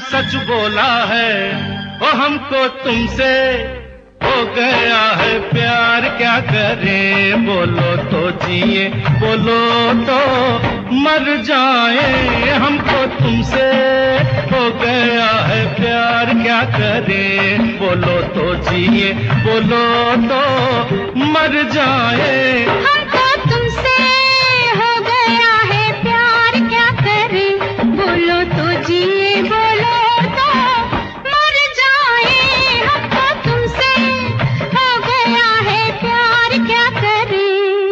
सच बोला है, ओ हमको तुमसे हो गया है प्यार, क्या करें? बोलो तो जिए, बोलो तो मर जाए। हमको तुमसे हो गया है प्यार, क्या करें? बोलो तो जिए, बोलो तो मर जाए। हमको तुमसे हो गया है प्यार, क्या करें? बोलो तो जिए, बोलो तो मर जाए। हमको तुमसे हो गया है प्यार, क्या करें?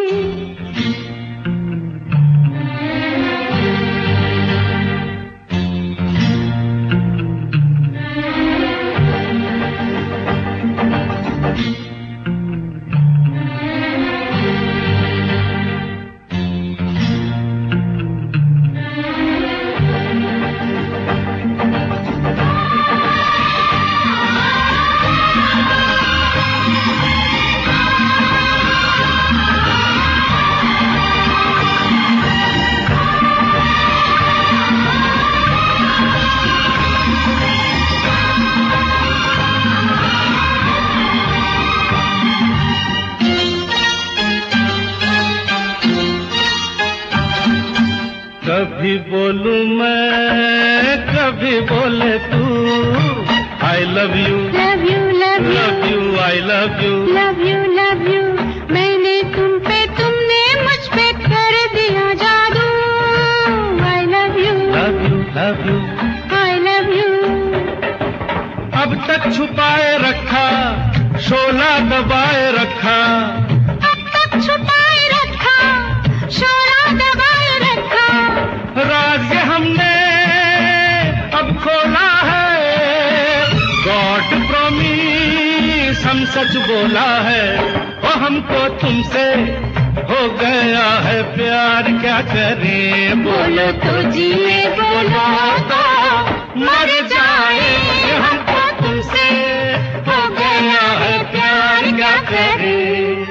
कभी बोलूं मैं, कभी बोले तू, I love you, love you, love you, love you, I love you, love you, love you. मैंने तुम पे, तुमने मुझ पे कर दिया जादू। I love you, love you, love you. I love you. अब तक छुपाए रखा, शोला दबाए रखा, अब तक छुपाए रखा, शोला दबाए रखा। राज ये हमने अब खोला है। गॉड प्रॉमिस, हम सच बोला है, ओ हमको तुमसे हो गया है प्यार, क्या करें? बोलो तो जिए, बोलो तो मर जाए। हमको तुमसे हो गया है प्यार, क्या करें?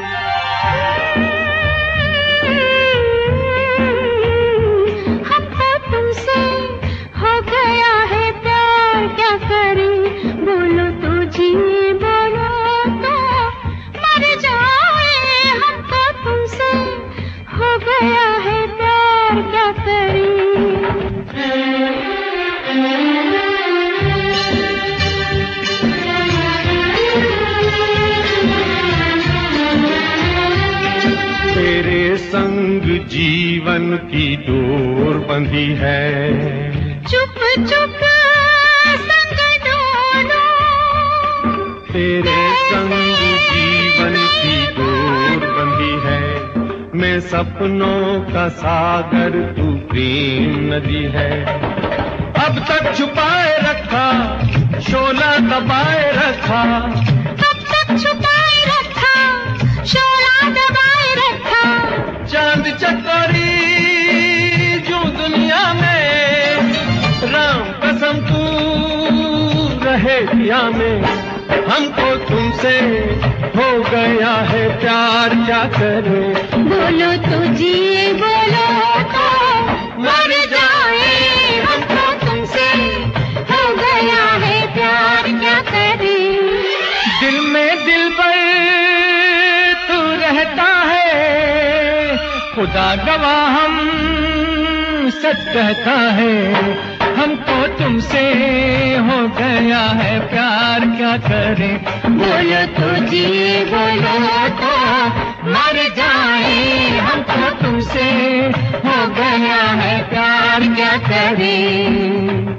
हमको तुमसे हो गया है प्यार, क्या करें? बोलो तो जिए, बोलो तो मर जाए। हमको तुमसे हो गया है प्यार, क्या करें? तेरे संग जीवन की डोर बंधी है, चुप चुप संग डोलो। तेरे संग जीवन की डोर बंधी है। मैं सपनों का सागर, तू प्रेम नदी है। अब तक छुपाए रखा, शोला दबाए रखा, अब तक छुपाए रखा, शोला दबाए रखा। चांद चकोरी जो दुनिया में, राम कसम तू रहे दिया में। हमको तुमसे हो गया है प्यार, क्या करें? बोलो तो जिए, बोलो तो मर जाए। हमको तुमसे हो गया है प्यार, क्या करें? दिल में दिल पर तू रहता है, खुदा गवाह हम सच कहता है। हमको तुमसे हो गया है प्यार, क्या करें? बोलो तो जिए, बोलो तो मर जाए। हमको तुमसे हो गया है प्यार, क्या करें?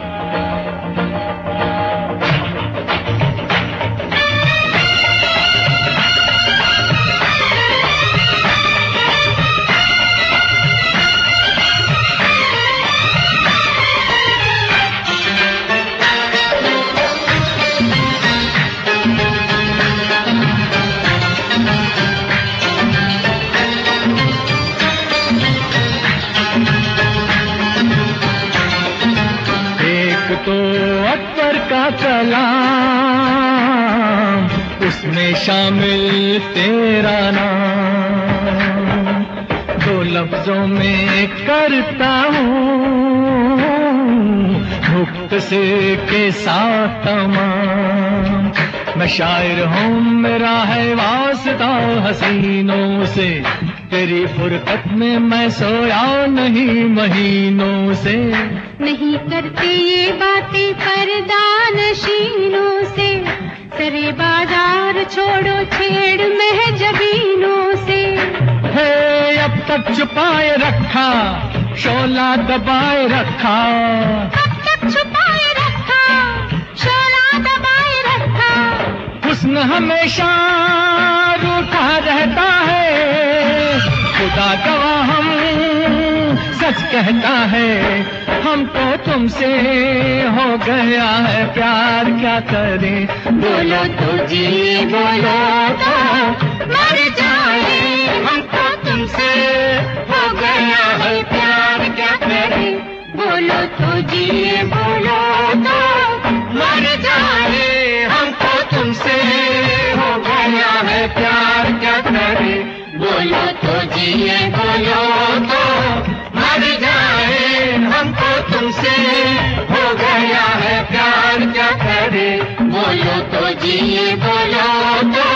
तो अकबर का कलाम, उसमें शामिल तेरा नाम। दो लफ्जों में करता हूँ नुक्ते से के साथ तमाम। मैं शायर हूँ, मेरा है वास्ता हसीनों से, तेरी फुरकत में मैं सोया नहीं महीनों से। नहीं करते ये बातें पर्दानशीनों से, सरे बाजार छोड़ो छेड़ महजबीनों से। है अब तक छुपाए रखा, शोला दबाए रखा, अब तक छुपाए रखा, शोला दबाए रखा। हुस्न हमेशा रूठा रहता है, खुदा गवाह हम सच कहता है। हमको तुमसे हो गया है प्यार, क्या करें बोलो तो जी, बोलो तो मर जाए। हमको तुमसे हो गया है प्यार, क्या करें बोलो तो जी, बोलो तो मर जाए। हमको तुमसे हो गया है प्यार, क्या करें बोलो तो जिए, बोलो तो मर जाए। हमको तुमसे हो गया है प्यार, क्या करें बोलो तो जिए, बोलो तो